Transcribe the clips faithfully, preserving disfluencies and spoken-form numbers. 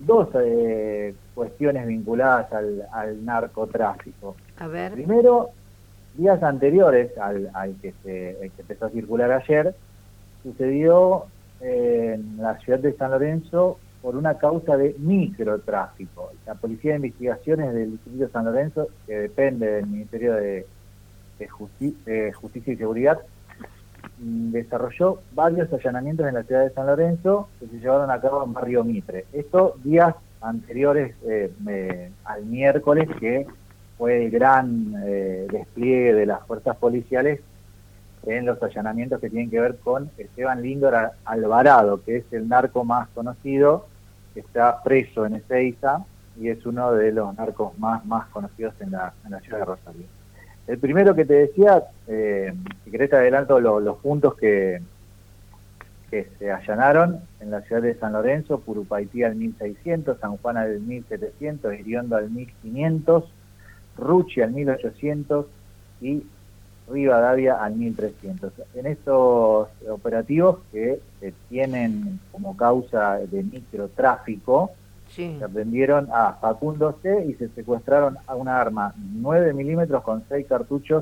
dos eh, cuestiones vinculadas al, al narcotráfico. A ver. Primero, días anteriores al, al que se el que empezó a circular ayer, sucedió eh, en la ciudad de San Lorenzo por una causa de microtráfico. La Policía de Investigaciones del Distrito de San Lorenzo, que depende del Ministerio de, de, Justi de Justicia y Seguridad, desarrolló varios allanamientos en la ciudad de San Lorenzo que se llevaron a cabo en Barrio Mitre. Esto días anteriores eh, eh, al miércoles, que fue el gran eh, despliegue de las fuerzas policiales en los allanamientos que tienen que ver con Esteban Lindor Alvarado, que es el narco más conocido, que está preso en Ezeiza y es uno de los narcos más, más conocidos en la, en la ciudad de Rosario. El primero que te decía, eh, si querés te adelanto lo, los puntos que, que se allanaron en la ciudad de San Lorenzo: Purupaití al mil seiscientos, San Juan al mil setecientos, Iriondo al mil quinientos, Ruchi al mil ochocientos y Rivadavia al mil trescientos. En estos operativos que eh, tienen como causa de microtráfico, sí, se aprendieron a Facundo C. y se secuestraron a una arma nueve milímetros con seis cartuchos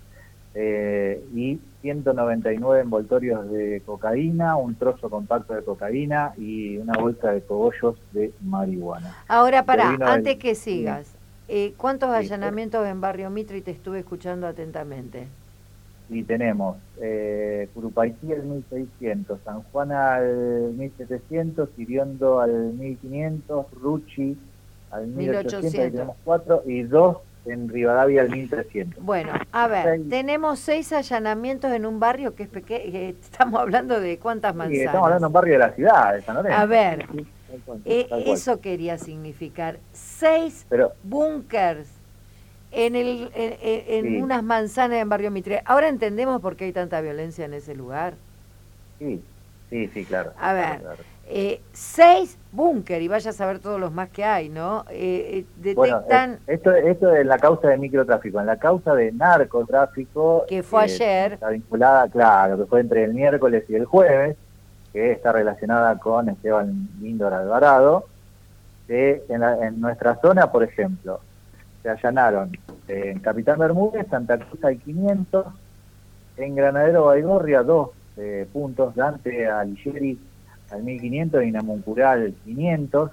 eh, y ciento noventa y nueve envoltorios de cocaína, un trozo compacto de cocaína y una bolsa de cogollos de marihuana. Ahora, pará, antes el... que sigas, sí. Eh, ¿cuántos Sí, allanamientos en Barrio Mitre? Y te estuve escuchando atentamente. Y tenemos eh, Purupaití al mil seiscientos, San Juan al mil setecientos, Iriondo al mil quinientos, Ruchi al mil ochocientos, y tenemos cuatro, y dos en Rivadavia al mil trescientos. Bueno, a ver, seis. Tenemos seis allanamientos en un barrio que es pequeño, estamos hablando de cuántas manzanas. Sí, estamos hablando de un barrio de la ciudad, de San Lorenzo. A ver, sí, tal cual, eh, tal cual. Eso quería significar seis Pero, búnkers en, el, en, en sí. unas manzanas en Barrio Mitre. Ahora entendemos por qué hay tanta violencia en ese lugar. Sí, sí, sí, claro. A ver, claro, claro. Eh, seis búnker, y vaya a saber todos los más que hay, ¿no? Eh, eh, detectan... Bueno, esto, esto es la causa de microtráfico. En la causa de narcotráfico... Que fue eh, ayer... Está vinculada, claro, que fue entre el miércoles y el jueves, que está relacionada con Esteban Lindor Alvarado. Que en, la, en nuestra zona, por ejemplo, se allanaron eh, en Capitán Bermúdez, Santa Cruz al quinientos, en Granadero Baigorria dos eh, puntos, Dante Alighieri al mil quinientos y Namuncurá al quinientos,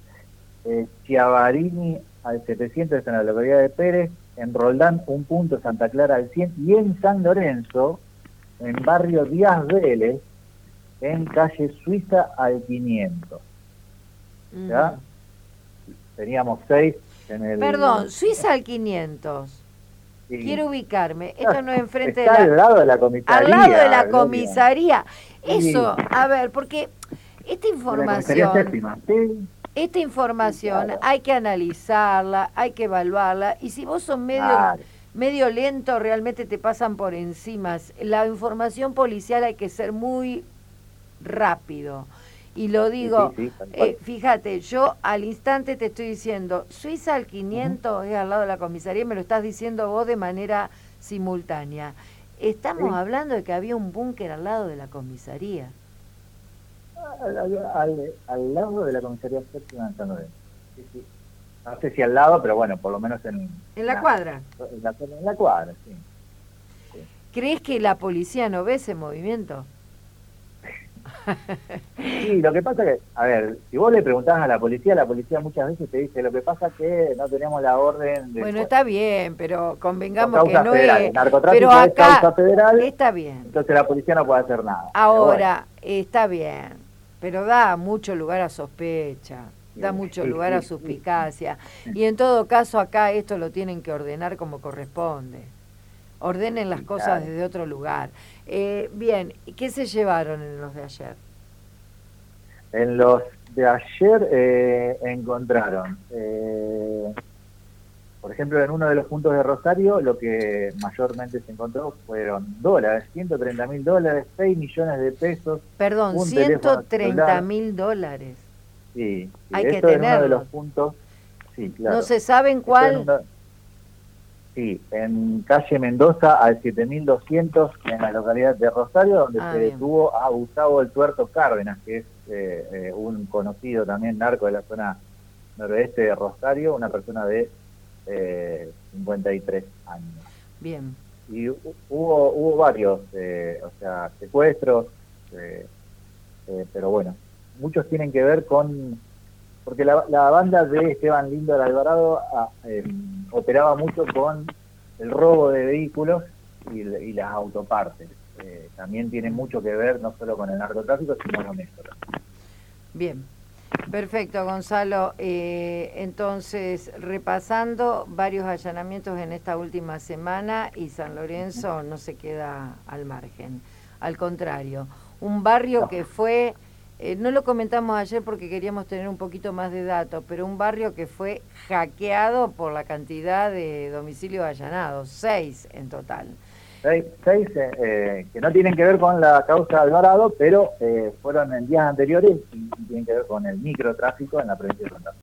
eh, Chiavarini al setecientos, está en la localidad de Pérez, en Roldán un punto, Santa Clara al cien, y en San Lorenzo, en barrio Díaz Vélez, en calle Suiza al quinientos. ¿Ya? Uh-huh. Teníamos seis en el... Perdón, Suiza al quinientos. Sí. Quiero ubicarme. Esto no es enfrente Está de la... al lado de la comisaría. Al lado de la comisaría. Eso, sí. A ver, porque esta información... Séptima. Sí. Esta información, claro, hay que analizarla, hay que evaluarla, y si vos sos medio, claro, medio lento, realmente te pasan por encima. La información policial hay que ser muy rápido. Y lo digo, sí, sí, sí, eh, fíjate, yo al instante te estoy diciendo, Suiza al quinientos uh-huh. es al lado de la comisaría, me lo estás diciendo vos de manera simultánea. Estamos sí. hablando de que había un búnker al lado de la comisaría. Al, al, al lado de la comisaría séptima de San Lorenzo. Sí, sí. No sé si al lado, pero bueno, por lo menos en... ¿En la, la cuadra? En la, en la cuadra, sí. sí. ¿Crees que la policía no ve ese movimiento? Sí, lo que pasa que, a ver, si vos le preguntás a la policía, la policía muchas veces te dice, lo que pasa es que no tenemos la orden de... Bueno, está bien, pero convengamos que no federal. es... El narcotráfico pero acá es causa federal, está bien. Entonces la policía no puede hacer nada. Ahora, bueno, está bien, pero da mucho lugar a sospecha, da sí, mucho sí, lugar sí, a suspicacia, sí. Y en todo caso acá esto lo tienen que ordenar como corresponde. Ordenen las sí, cosas claro. desde otro lugar. Eh, bien, ¿qué se llevaron en los de ayer? En los de ayer eh, encontraron, eh, por ejemplo, en uno de los puntos de Rosario, lo que mayormente se encontró fueron dólares, ciento treinta mil dólares, seis millones de pesos. Perdón, ciento treinta mil dólares. Sí, sí, hay que tenerlo. En uno de los puntos, sí, claro. ¿No se sabe en cuál? Sí, en calle Mendoza al siete mil doscientos, en la localidad de Rosario, donde ah, se bien. detuvo a Gustavo el Tuerto Cárdenas, que es eh, eh, un conocido también narco de la zona noroeste de Rosario, una persona de eh, cincuenta y tres años. Bien. Y hubo hubo varios, eh, o sea, secuestros, eh, eh, pero bueno, muchos tienen que ver con, porque la, la banda de Esteban Lindo de Alvarado a, eh, operaba mucho con el robo de vehículos y, y las autopartes. Eh, también tiene mucho que ver no solo con el narcotráfico, sino con esto. Bien. Perfecto, Gonzalo. Eh, entonces, repasando varios allanamientos en esta última semana y San Lorenzo no se queda al margen. Al contrario, un barrio No. que fue, eh, no lo comentamos ayer porque queríamos tener un poquito más de datos, pero un barrio que fue hackeado por la cantidad de domicilios allanados, seis en total. Seis, seis eh, eh, que no tienen que ver con la causa de Alvarado, pero eh, fueron en días anteriores y tienen que ver con el microtráfico en la provincia de Santa Fe.